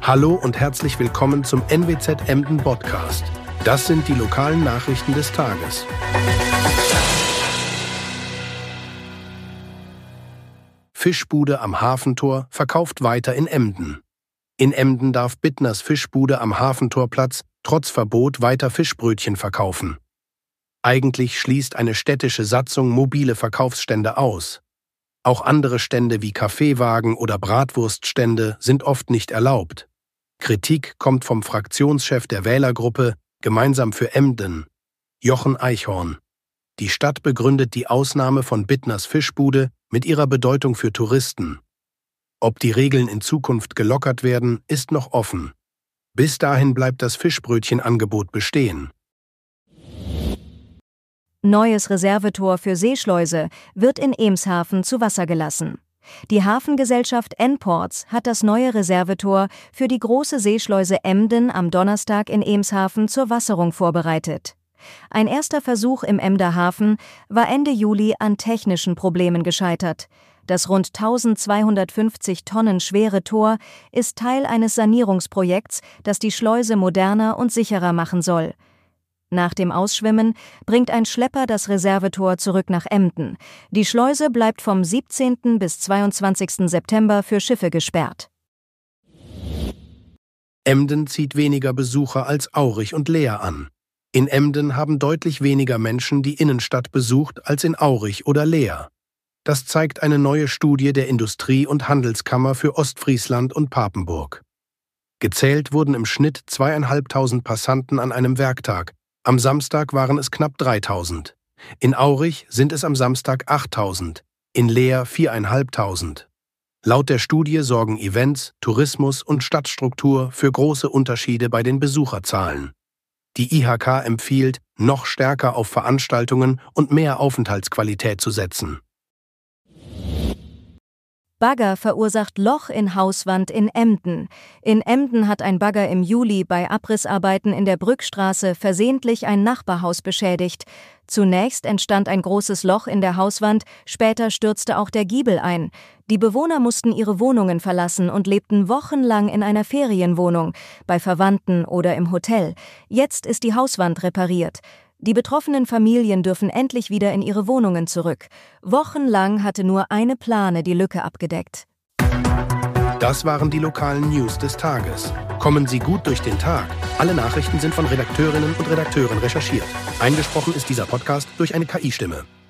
Hallo und herzlich willkommen zum NWZ Emden Podcast. Das sind die lokalen Nachrichten des Tages. Fischbude am Hafentor verkauft weiter in Emden. In Emden darf Bittners Fischbude am Hafentorplatz trotz Verbot weiter Fischbrötchen verkaufen. Eigentlich schließt eine städtische Satzung mobile Verkaufsstände aus. Auch andere Stände wie Kaffeewagen oder Bratwurststände sind oft nicht erlaubt. Kritik kommt vom Fraktionschef der Wählergruppe Gemeinsam für Emden, Jochen Eichhorn. Die Stadt begründet die Ausnahme von Bittners Fischbude mit ihrer Bedeutung für Touristen. Ob die Regeln in Zukunft gelockert werden, ist noch offen. Bis dahin bleibt das Fischbrötchenangebot bestehen. Neues Reservetor für Seeschleuse wird in Emshaven zu Wasser gelassen. Die Hafengesellschaft N-Ports hat das neue Reservetor für die große Seeschleuse Emden am Donnerstag in Emshaven zur Wasserung vorbereitet. Ein erster Versuch im Emder Hafen war Ende Juli an technischen Problemen gescheitert. Das rund 1250 Tonnen schwere Tor ist Teil eines Sanierungsprojekts, das die Schleuse moderner und sicherer machen soll. Nach dem Ausschwimmen bringt ein Schlepper das Reservetor zurück nach Emden. Die Schleuse bleibt vom 17. bis 22. September für Schiffe gesperrt. Emden zieht weniger Besucher als Aurich und Leer an. In Emden haben deutlich weniger Menschen die Innenstadt besucht als in Aurich oder Leer. Das zeigt eine neue Studie der Industrie- und Handelskammer für Ostfriesland und Papenburg. Gezählt wurden im Schnitt 2.500 Passanten an einem Werktag. Am Samstag waren es knapp 3.000. In Aurich sind es am Samstag 8.000, in Leer 4.500. Laut der Studie sorgen Events, Tourismus und Stadtstruktur für große Unterschiede bei den Besucherzahlen. Die IHK empfiehlt, noch stärker auf Veranstaltungen und mehr Aufenthaltsqualität zu setzen. Bagger verursacht Loch in Hauswand in Emden. In Emden hat ein Bagger im Juli bei Abrissarbeiten in der Brückstraße versehentlich ein Nachbarhaus beschädigt. Zunächst entstand ein großes Loch in der Hauswand, später stürzte auch der Giebel ein. Die Bewohner mussten ihre Wohnungen verlassen und lebten wochenlang in einer Ferienwohnung, bei Verwandten oder im Hotel. Jetzt ist die Hauswand repariert. Die betroffenen Familien dürfen endlich wieder in ihre Wohnungen zurück. Wochenlang hatte nur eine Plane die Lücke abgedeckt. Das waren die lokalen News des Tages. Kommen Sie gut durch den Tag. Alle Nachrichten sind von Redakteurinnen und Redakteuren recherchiert. Eingesprochen ist dieser Podcast durch eine KI-Stimme.